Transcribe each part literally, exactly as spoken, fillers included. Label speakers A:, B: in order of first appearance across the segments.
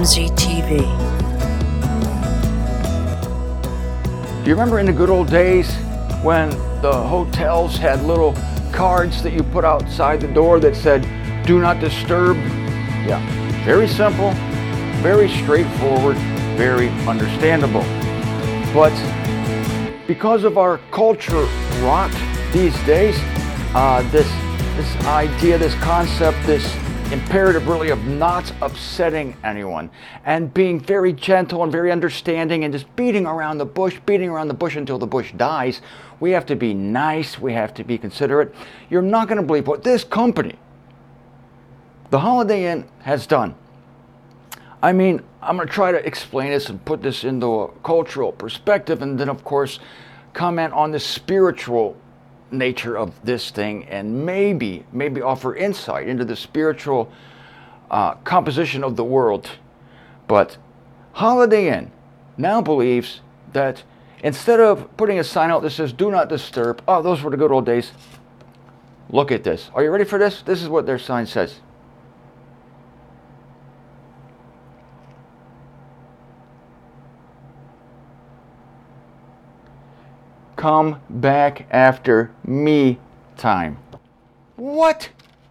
A: M Z T V.
B: Do you remember in the good old days when the hotels had little cards that you put outside the door that said, "Do not disturb"? Yeah, very simple, very straightforward, very understandable. But because of our culture rot these days, uh, this this idea, this concept, this imperative really of not upsetting anyone and being very gentle and very understanding and just beating around the bush, beating around the bush until the bush dies. We have to be nice, we have to be considerate. You're not going to believe what this company, the Holiday Inn, has done. I mean, I'm going to try to explain this and put this into a cultural perspective, and then of course comment on the spiritual nature of this thing, and maybe maybe offer insight into the spiritual uh, composition of the world. But Holiday Inn now believes that instead of putting a sign out that says "Do not disturb," oh, those were the good old days. Look at this. Are you ready for this? This is what their sign says. Come back after me time. What?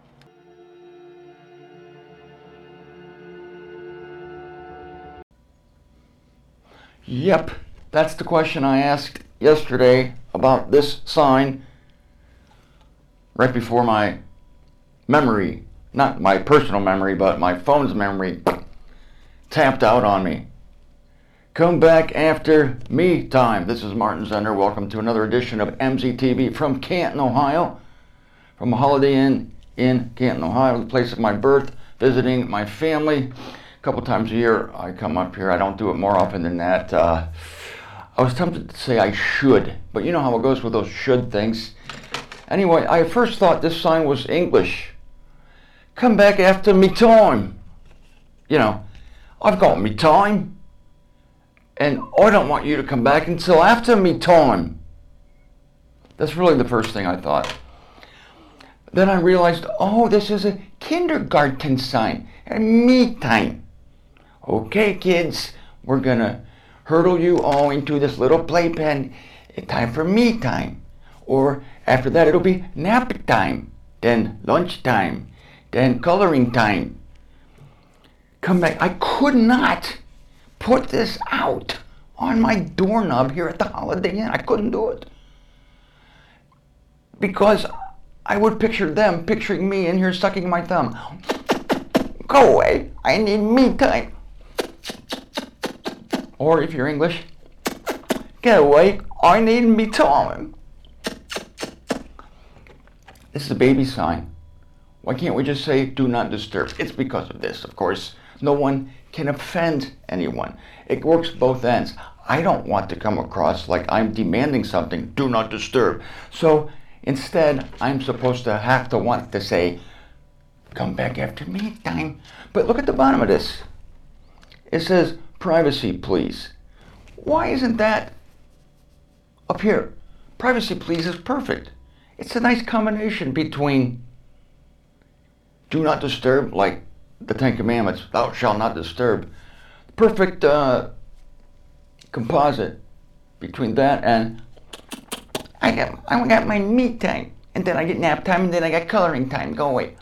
B: Yep, that's the question I asked yesterday about this sign right before my memory, not my personal memory, but my phone's memory tapped out on me. Come back after me time. This is Martin Zender. Welcome to another edition of M Z T V from Canton, Ohio. From a Holiday Inn in Canton, Ohio, the place of my birth, visiting my family. A couple times a year I come up here. I don't do it more often than that. Uh, I was tempted to say I should, but you know how it goes with those should things. Anyway, I first thought this sign was English. Come back after me time. You know, I've got me time. And I don't want you to come back until after me time. That's really the first thing I thought. Then I realized, oh, this is a kindergarten sign. And me time. Okay, kids, we're going to hurdle you all into this little playpen. Time for me time. Or after that, it'll be nap time. Then lunch time. Then coloring time. Come back. I could not put this out on my doorknob here at the Holiday Inn. I couldn't do it. Because I would picture them picturing me in here sucking my thumb. Go away, I need me time. Or if you're English, get away, I need me time. This is a baby sign. Why can't we just say "Do not disturb"? It's because of this, of course. No one can offend anyone. It works both ends. I don't want to come across like I'm demanding something. Do not disturb. So instead, I'm supposed to have to want to say, come back after me time. But look at the bottom of this. It says, privacy, please. Why isn't that up here? Privacy, please is perfect. It's a nice combination between do not disturb, like the Ten Commandments, thou shalt not disturb. Perfect uh, composite between that and I got I got my me time, and then I get nap time, and then I got coloring time. Go away.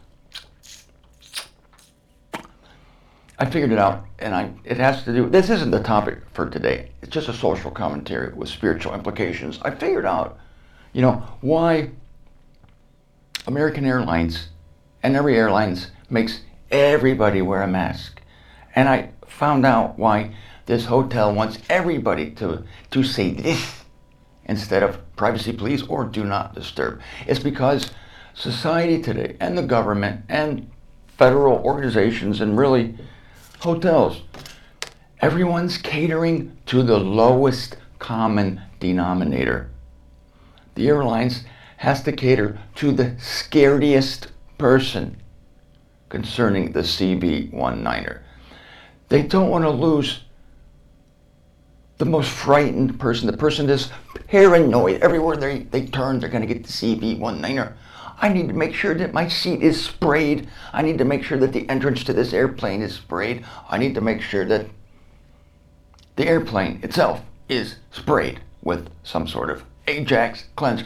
B: I figured it out, and I it has to do. This isn't the topic for today. It's just a social commentary with spiritual implications. I figured out, you know, why American Airlines and every airlines makes everybody wear a mask. And I found out why this hotel wants everybody to, to say this instead of privacy please or do not disturb. It's because society today and the government and federal organizations and really hotels, everyone's catering to the lowest common denominator. The airlines has to cater to the scariest person concerning the C V nineteen. They don't want to lose the most frightened person, the person that's paranoid. Everywhere they, they turn, they're going to get the C V nineteen. I need to make sure that my seat is sprayed. I need to make sure that the entrance to this airplane is sprayed. I need to make sure that the airplane itself is sprayed with some sort of Ajax cleanser.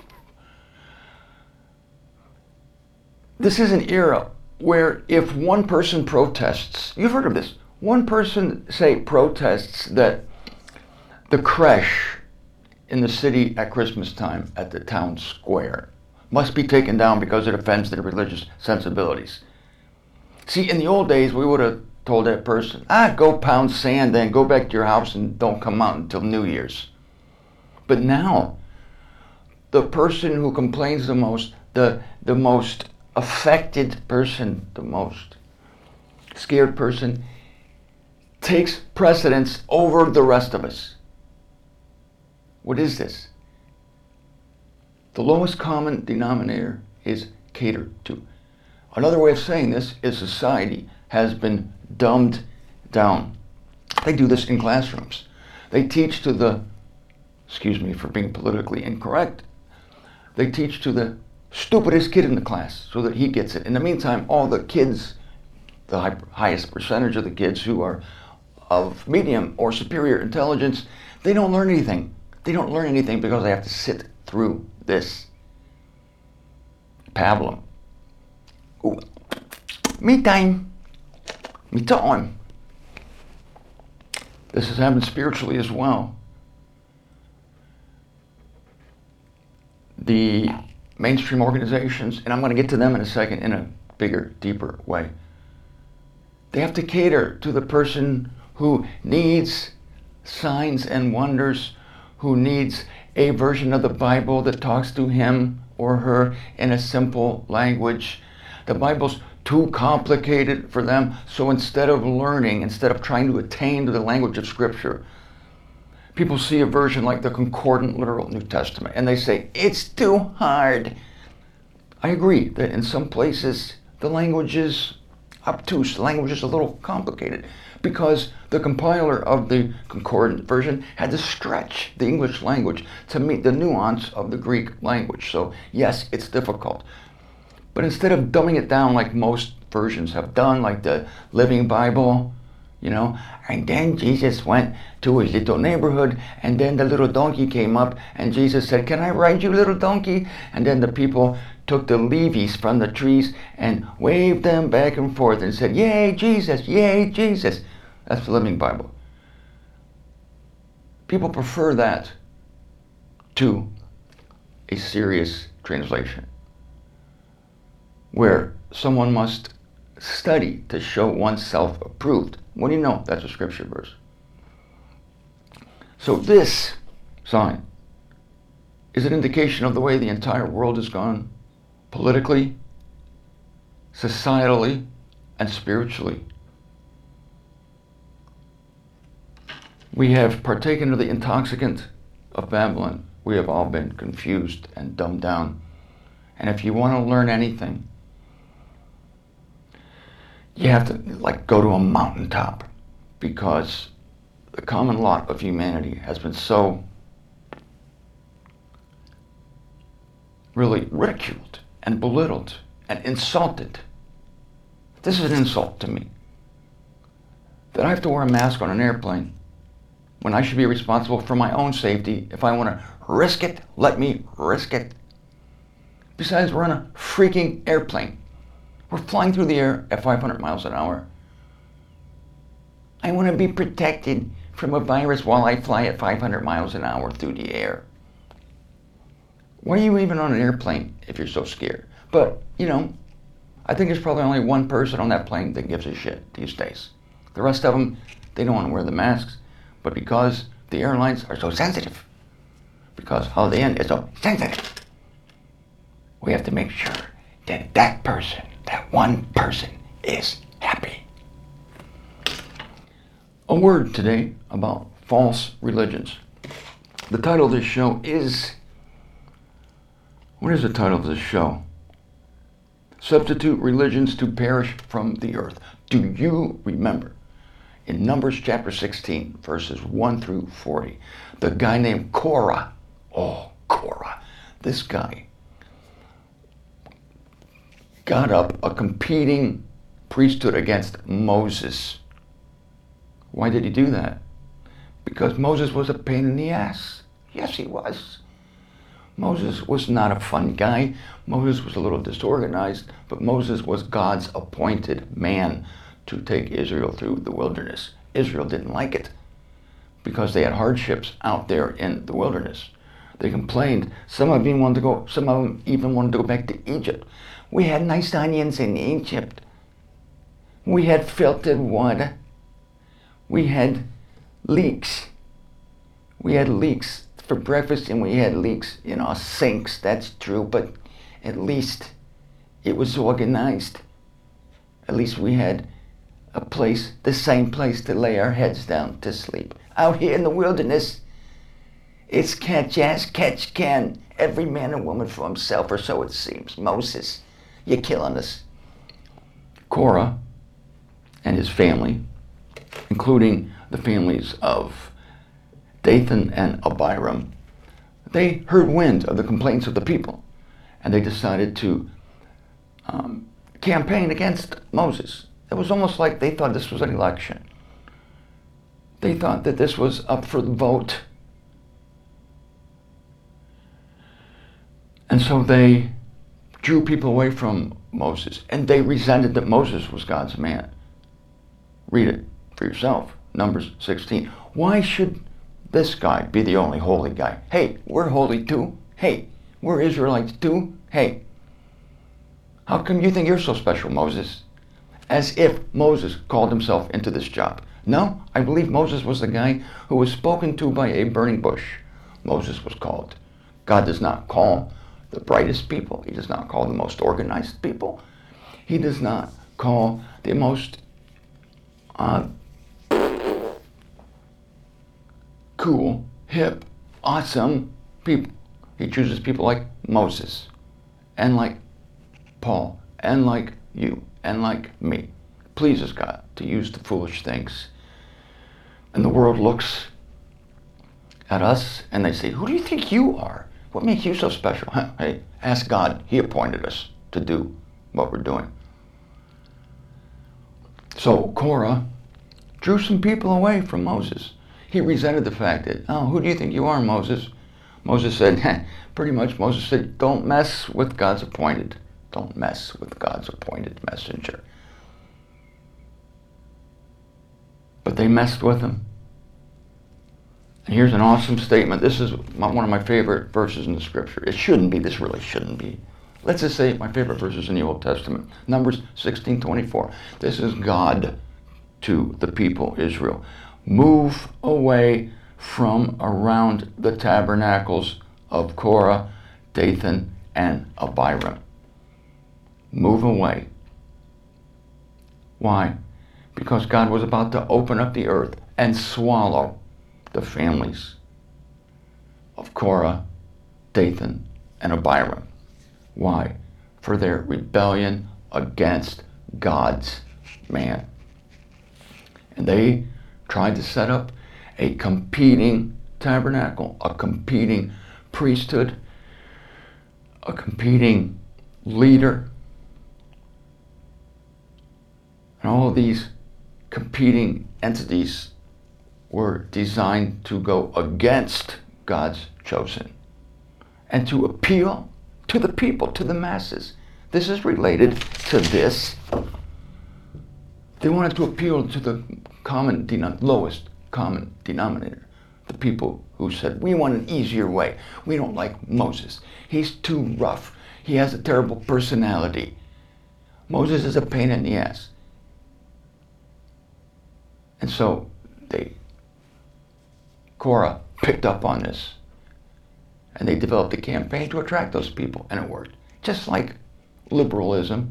B: This is an era where if one person protests, you've heard of this, one person, say, protests that the creche in the city at Christmas time at the town square must be taken down because it offends their religious sensibilities. See, in the old days, we would have told that person, ah, go pound sand, then go back to your house and don't come out until New Year's. But now, the person who complains the most, the, the most affected person, the most scared person, takes precedence over the rest of us. What is this? The lowest common denominator is catered to. Another way of saying this is society has been dumbed down. They do this in classrooms. They teach to the, excuse me for being politically incorrect, they teach to the stupidest kid in the class so that he gets it. In the meantime, all the kids, the high, highest percentage of the kids who are of medium or superior intelligence, they don't learn anything. They don't learn anything because they have to sit through this pablum. Ooh. Me time. Me time. This has happened spiritually as well. The mainstream organizations, and I'm going to get to them in a second in a bigger, deeper way, they have to cater to the person who needs signs and wonders, who needs a version of the Bible that talks to him or her in a simple language. The Bible's too complicated for them, so instead of learning, instead of trying to attain to the language of Scripture, people see a version like the Concordant Literal New Testament, and they say, it's too hard. I agree that in some places the language is obtuse, the language is a little complicated, because the compiler of the Concordant version had to stretch the English language to meet the nuance of the Greek language. So yes, it's difficult. But instead of dumbing it down like most versions have done, like the Living Bible, you know, and then Jesus went to his little neighborhood, and then the little donkey came up, and Jesus said, can I ride you, little donkey? And then the people took the leaves from the trees and waved them back and forth and said, yay, Jesus, yay, Jesus. That's the Living Bible. People prefer that to a serious translation, where someone must study to show oneself approved. What do you know? That's a scripture verse. So this sign is an indication of the way the entire world has gone, politically, societally, and spiritually. We have partaken of the intoxicant of Babylon. We have all been confused and dumbed down. And if you want to learn anything, you have to like go to a mountaintop, because the common lot of humanity has been so really ridiculed and belittled and insulted. This is an insult to me, that I have to wear a mask on an airplane when I should be responsible for my own safety. If I want to risk it, let me risk it. Besides, we're on a freaking airplane. We're flying through the air at five hundred miles an hour. I want to be protected from a virus while I fly at five hundred miles an hour through the air. Why are you even on an airplane if you're so scared? But, you know, I think there's probably only one person on that plane that gives a shit these days. The rest of them, they don't want to wear the masks. But because the airlines are so sensitive, because Holiday Inn is so sensitive, we have to make sure that that person, that one person, is happy. A word today about false religions. The title of this show is, what is the title of this show? Substitute religions to perish from the earth. Do you remember in Numbers chapter sixteen, verses one through forty, the guy named Korah? Oh, Korah. This guy got up a competing priesthood against Moses. Why did he do that? Because Moses was a pain in the ass. Yes, he was. Moses was not a fun guy. Moses was a little disorganized, but Moses was God's appointed man to take Israel through the wilderness. Israel didn't like it because they had hardships out there in the wilderness. They complained. Some of them wanted to go. Some of them even wanted to go back to Egypt. We had nice onions in Egypt. We had filtered water. We had leeks. We had leeks for breakfast, and we had leaks in our sinks. That's true, but at least it was organized. At least we had a place, the same place to lay our heads down to sleep. Out here in the wilderness, it's catch as catch can. Every man and woman for himself, or so it seems. Moses, you're killing us. Korah and his family, including the families of Dathan and Abiram, they heard wind of the complaints of the people, and they decided to um, campaign against Moses. It was almost like they thought this was an election. They thought that this was up for the vote. And so they drew people away from Moses, and they resented that Moses was God's man. Read it for yourself, Numbers sixteen. Why should this guy be the only holy guy? Hey, we're holy too. Hey, we're Israelites too. Hey, how come you think you're so special, Moses? As if Moses called himself into this job. No, I believe Moses was the guy who was spoken to by a burning bush. Moses was called. God does not call the brightest people. He does not call the most organized people. He does not call the most uh, cool, hip, awesome people. He chooses people like Moses, and like Paul, and like you, and like me. Pleases God to use the foolish things. And the world looks at us and they say, who do you think you are? What makes you so special? Hey, ask God. He appointed us to do what we're doing. So Korah drew some people away from Moses. He resented the fact that, oh, who do you think you are, Moses? Moses said, pretty much Moses said, don't mess with God's appointed. Don't mess with God's appointed messenger. But they messed with him. And here's an awesome statement. This is my, one of my favorite verses in the scripture. It shouldn't be. This really shouldn't be. Let's just say my favorite verses in the Old Testament. Numbers sixteen twenty-four. This is God to the people Israel. Move away from around the tabernacles of Korah, Dathan, and Abiram. Move away. Why? Because God was about to open up the earth and swallow the families of Korah, Dathan, and Abiram. Why? For their rebellion against God's man. And they tried to set up a competing tabernacle, a competing priesthood, a competing leader. And all of these competing entities were designed to go against God's chosen and to appeal to the people, to the masses. This is related to this. They wanted to appeal to the common, denom- lowest common denominator, the people who said, we want an easier way. We don't like Moses. He's too rough. He has a terrible personality. Moses is a pain in the ass. And so they, Korah picked up on this, and they developed a campaign to attract those people, and it worked. Just like liberalism,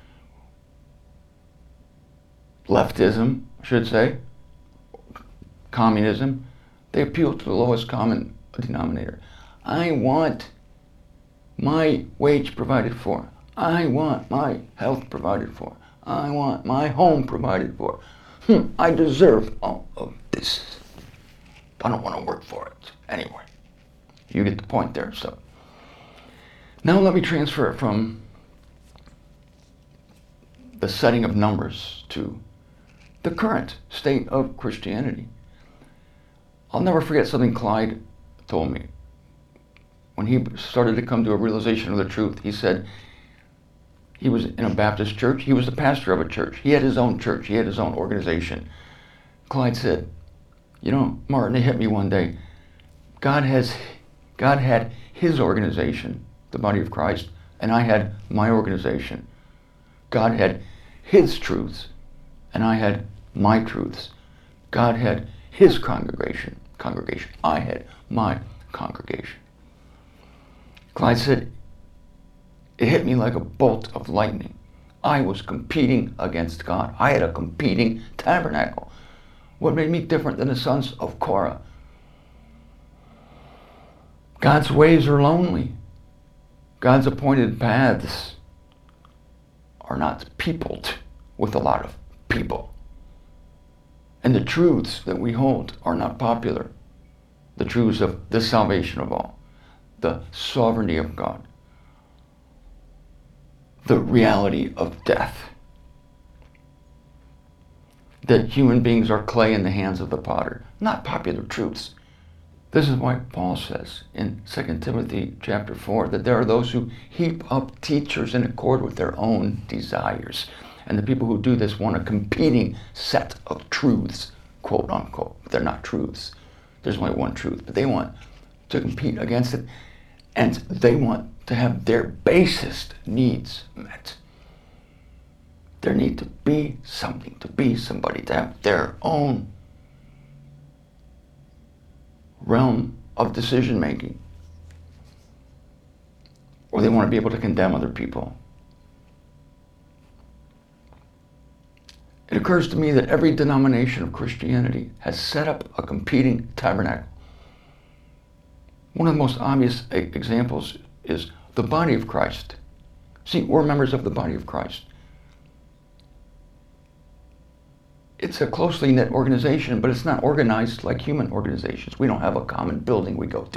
B: leftism, I should say, communism, they appeal to the lowest common denominator. I want my wage provided for. I want my health provided for. I want my home provided for. Hmm, I deserve all of this. I don't want to work for it. Anyway, you get the point there. So now let me transfer it from the setting of numbers to the current state of Christianity. I'll never forget something Clyde told me. When he started to come to a realization of the truth, he said he was in a Baptist church. He was the pastor of a church. He had his own church. He had his own organization. Clyde said, you know, Martin, it hit me one day. God has, God had his organization, the body of Christ, and I had my organization. God had his truths, and I had my truths. God had his congregation, congregation. I had my congregation. Clyde said, it hit me like a bolt of lightning. I was competing against God. I had a competing tabernacle. What made me different than the sons of Korah? God's ways are lonely. God's appointed paths are not peopled with a lot of people. And the truths that we hold are not popular. The truths of the salvation of all, the sovereignty of God, the reality of death, that human beings are clay in the hands of the potter, not popular truths. This is why Paul says in Second Timothy chapter four that there are those who heap up teachers in accord with their own desires. And the people who do this want a competing set of truths, quote unquote. They're not truths. There's only one truth, but they want to compete against it. And they want to have their basest needs met. Their need to be something, to be somebody, to have their own realm of decision making. Or they want to be able to condemn other people. It occurs to me that every denomination of Christianity has set up a competing tabernacle. One of the most obvious examples is the body of Christ. See, we're members of the body of Christ. It's a closely knit organization, but it's not organized like human organizations. We don't have a common building we go to.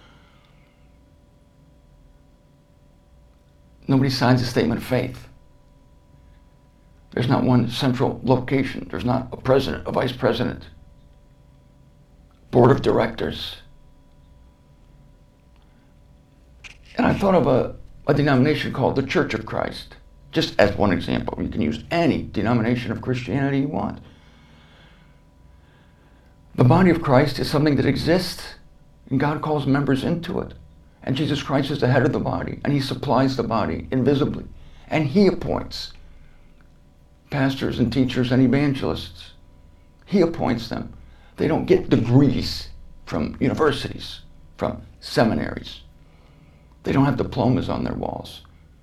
B: Nobody signs a statement of faith. There's not one central location. There's not a president, a vice president, board of directors. And I thought of a, a denomination called the Church of Christ, just as one example. You can use any denomination of Christianity you want. The body of Christ is something that exists, and God calls members into it. And Jesus Christ is the head of the body, and he supplies the body invisibly. And he appoints pastors and teachers and evangelists. He appoints them. They don't get degrees from universities, from seminaries. They don't have diplomas on their walls.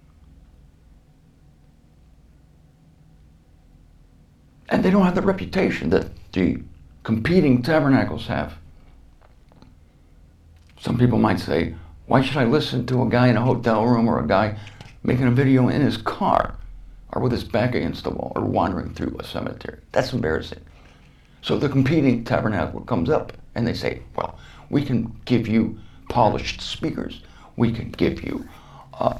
B: And they don't have the reputation that the competing tabernacles have. Some people might say, why should I listen to a guy in a hotel room or a guy making a video in his car or with his back against the wall or wandering through a cemetery? That's embarrassing. So the competing tabernacle comes up and they say, well, we can give you polished speakers. We can give you uh,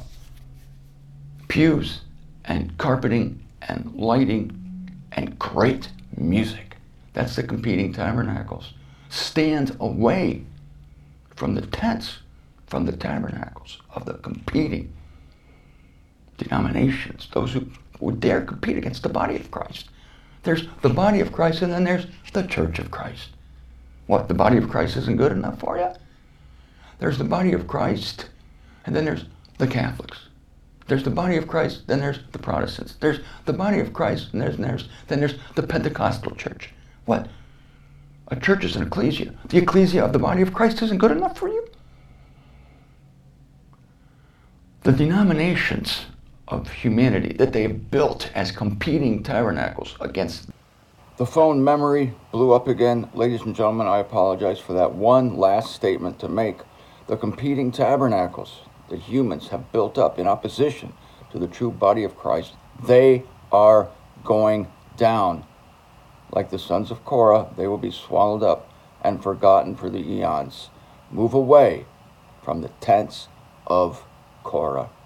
B: pews and carpeting and lighting and great music. That's the competing tabernacles. Stand away from the tents, from the tabernacles of the competing denominations, those who would dare compete against the body of Christ. There's the body of Christ, and then there's the Church of Christ. What, the body of Christ isn't good enough for you? There's the body of Christ, and then there's the Catholics. There's the body of Christ, then there's the Protestants. There's the body of Christ, and there's, and there's then there's the Pentecostal church. What? A church is an ecclesia. The ecclesia of the body of Christ isn't good enough for you? The denominations of humanity that they have built as competing tabernacles against. The phone memory blew up again. Ladies and gentlemen, I apologize for that one last statement to make. The competing tabernacles that humans have built up in opposition to the true body of Christ, they are going down. Like the sons of Korah, they will be swallowed up and forgotten for the eons. Move away from the tents of Korah.